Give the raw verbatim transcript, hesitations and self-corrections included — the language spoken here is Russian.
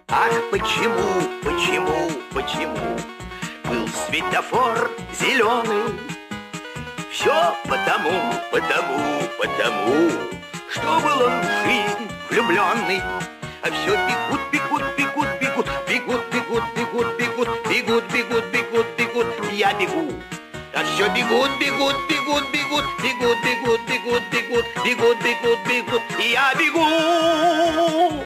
Ах, почему, почему, почему был светофор зеленый? Все потому, потому, потому, что был он в жизнь влюбленный. А все бегут, бегут, бегут, бегут, бегут, бегут, бегут, бегут, бегут, бегут, бегут, бегут, я бегу. А все бегут, бегут, бегут, бегут, бегут, бегут, бегут, бегут, бегут, бегут, бегут, я бегу.